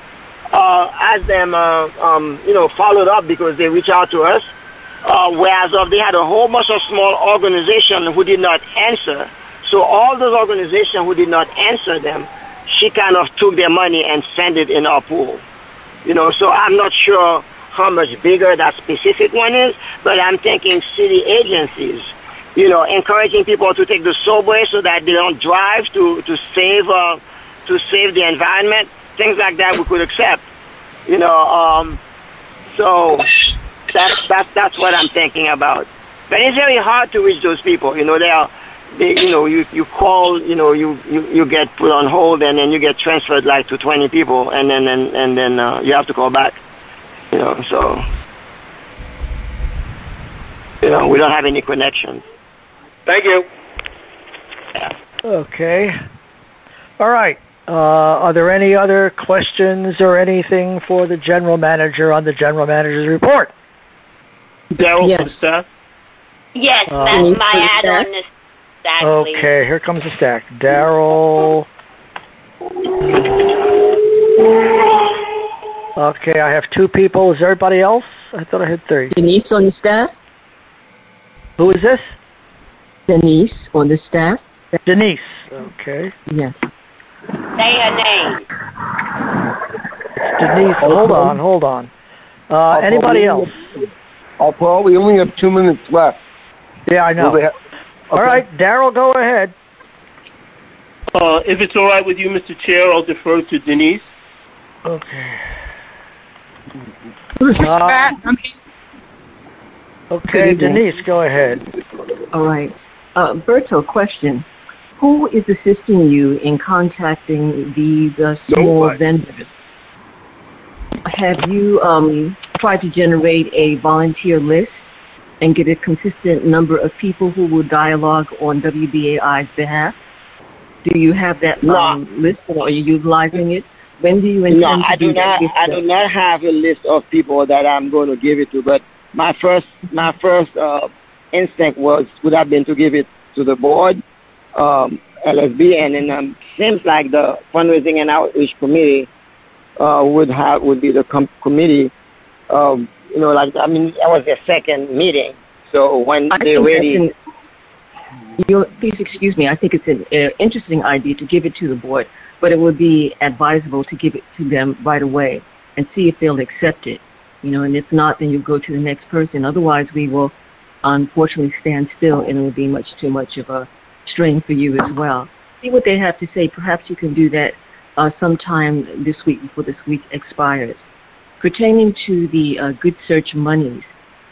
followed up because they reached out to us, whereas they had a whole bunch of small organizations who did not answer. So all those organizations who did not answer them, she kind of took their money and sent it in our pool. So I'm not sure how much bigger that specific one is, but I'm thinking city agencies, encouraging people to take the subway so that they don't drive to save the environment, things like that we could accept, so that's what I'm thinking about. But it's very hard to reach those people. You call, you get put on hold, and then you get transferred like to 20 people, and then you have to call back. So we don't have any connection. Thank you. Yeah. Okay. All right. Are there any other questions or anything for the general manager on the general manager's report? Daryl from staff? Yes, that's my add-on. Exactly. Okay, here comes the stack. Daryl. Okay, I have 2 people. Is everybody else? I thought I had 3. Denise on the staff? Who is this? Denise on the staff. Denise. Okay. Yes. Say her name. Denise, hold on. Anybody else? Paul, we only have 2 minutes left. Yeah, I know. Okay. All right, Daryl, go ahead. If it's all right with you, Mr. Chair, I'll defer to Denise. Okay. Okay, Denise, go ahead. All right. Berto, question. Who is assisting you in contacting these small vendors? Have you tried to generate a volunteer list and get a consistent number of people who will dialogue on WBAI's behalf? Do you have that list, or are you utilizing it? When do you intend to do that? No, I do not have a list of people that I'm going to give it to, but my first instinct would have been to give it to the board, LSB, and then seems like the fundraising and outreach committee would be the committee. That was their second meeting. So when they're ready. Please excuse me. I think it's an interesting idea to give it to the board, but it would be advisable to give it to them right away and see if they'll accept it. And if not, then you go to the next person. Otherwise, we will unfortunately stand still, and it will be much too much of a strain for you as well. See what they have to say. Perhaps you can do that sometime this week before this week expires. Pertaining to the Good Search monies,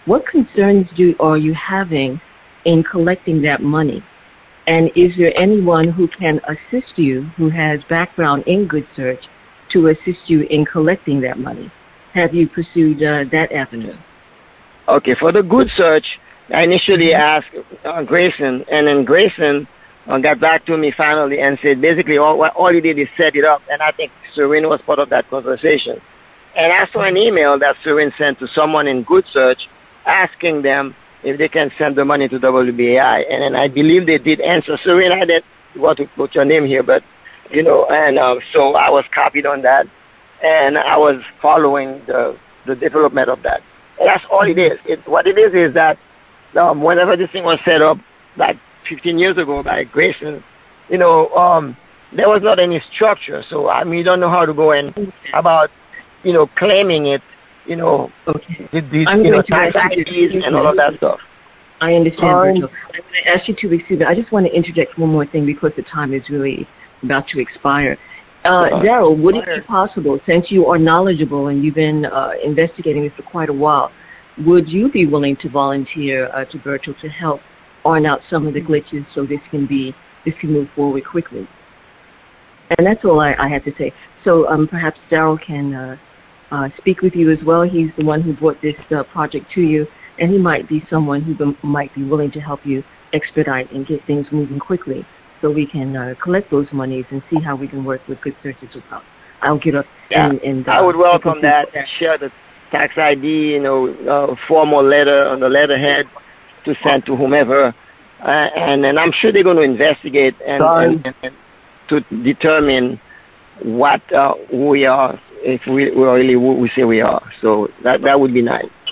what concerns are you having in collecting that money? And is there anyone who can assist you, who has background in Good Search, to assist you in collecting that money? Have you pursued that avenue? Okay, for the Good Search, I initially asked Grayson, and then Grayson got back to me finally and said basically all he did is set it up, and I think Serene was part of that conversation. And I saw an email that Serene sent to someone in Good Search asking them if they can send the money to WBAI, and then I believe they did answer. Serene, I didn't want to put your name here, but, and so I was copied on that, and I was following the development of that. And that's all it is. What it is that whenever this thing was set up, like 15 years ago by Grayson, there was not any structure. So, you don't know how to go and about, claiming it, with these, tax IDs and all of that stuff. I understand, Berto. I'm going to ask you to excuse me. I just want to interject one more thing because the time is really about to expire. Daryl, would it be possible, since you are knowledgeable and you've been investigating this for quite a while, would you be willing to volunteer to Berto to help iron out some of the glitches so this can move forward quickly? And that's all I had to say. So perhaps Daryl can speak with you as well. He's the one who brought this project to you, and he might be someone who might be willing to help you expedite and get things moving quickly so we can collect those monies and see how we can work with Good Search as well. I'll get up and I would welcome that and share the tax ID, formal letter on the letterhead to send to whomever. And I'm sure they're going to investigate and to determine what who we are, if we really who we say we are. So that would be nice.